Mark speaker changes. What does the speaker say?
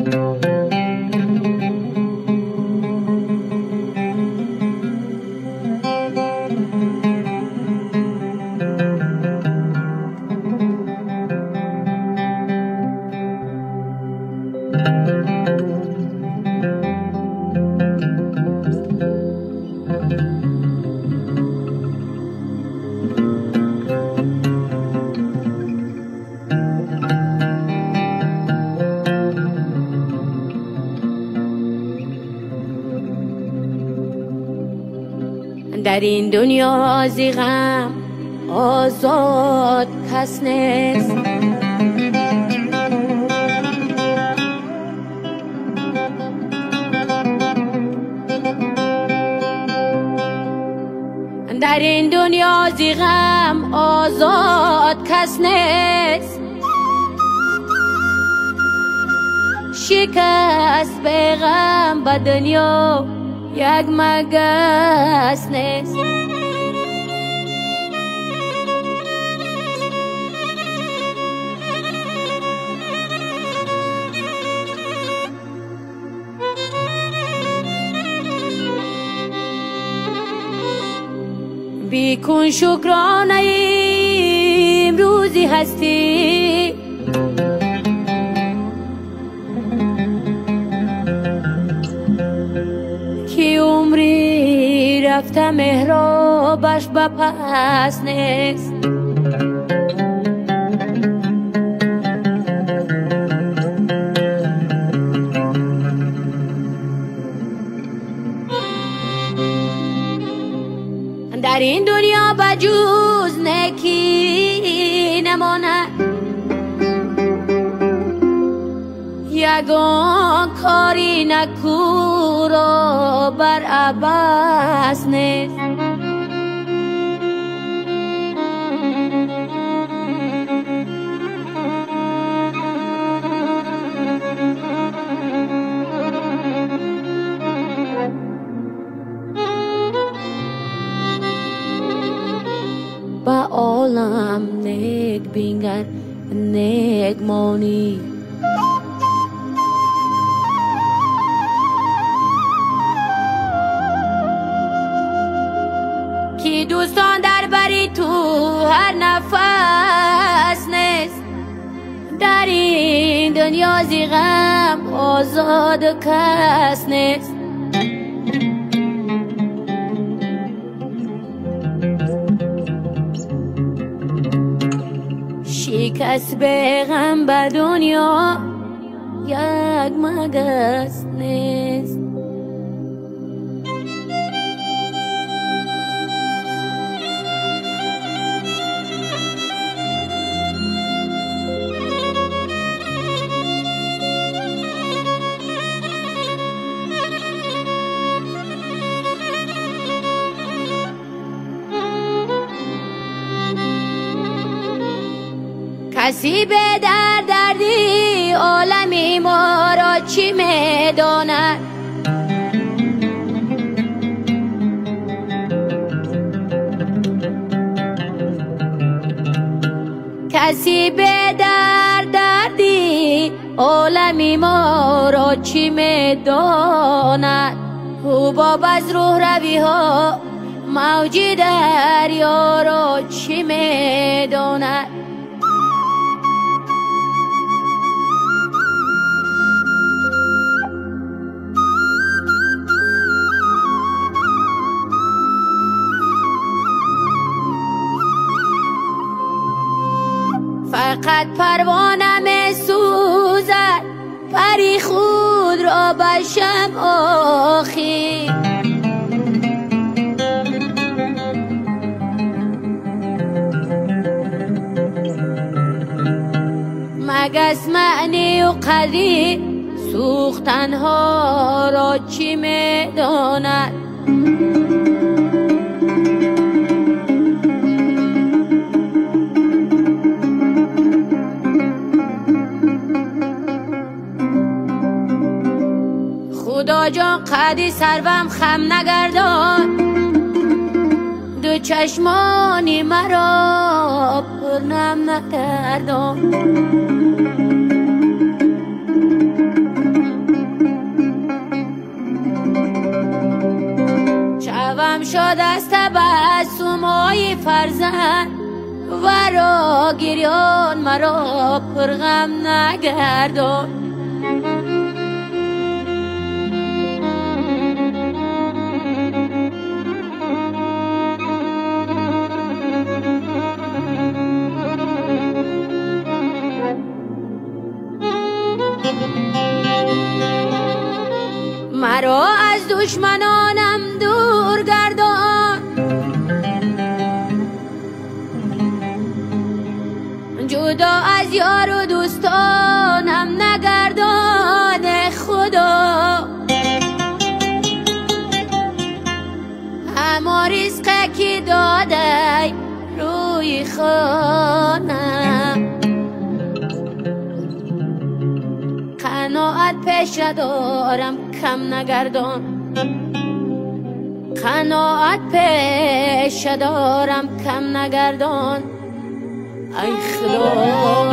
Speaker 1: در این دنیا زی غم آزاد کس نیست. در این دنیا زی غم آزاد کس نیست. شکست به غم به دنیا یک مگس نیست. بیکن شکرانه امروزی هستی، که عمری رفته محرابش به پس نیست. در این دنیا بجوز نکی نماند، یگان کاری نکو را بر عباس نیست. با عالم نیک بینگر نیک مانی، کی دوستان در بری تو هر نفس نیست. در این دنیا زی غم آزاد کس نیست. شکست به غم به دنیا یک مگس نیست. کسی به دردی عالمی ما را چی میداند؟ کسی به دردی عالمی ما را چی میداند؟ حباب از روح روی ها موجی دریا را چی میداند؟ فقط پروانه می سوزد، پری خود را به شمع آخی. مگس معنی و قدری سوختنها را چی می داند؟ خدا جان قدی سروم خم نگردان، دو چشمانی مرا پرنم نکردان. ای فرزند ورا گریان مرا پرغم نگردان. مرا از دشمنانم دور گردان، جدا از یار و دوستانم نگردان خدا. اما رزقه که داده روی خانم، قناعت پیش دارم کم نگردان. قناعت پیش دارم کم نگردان. ای خدا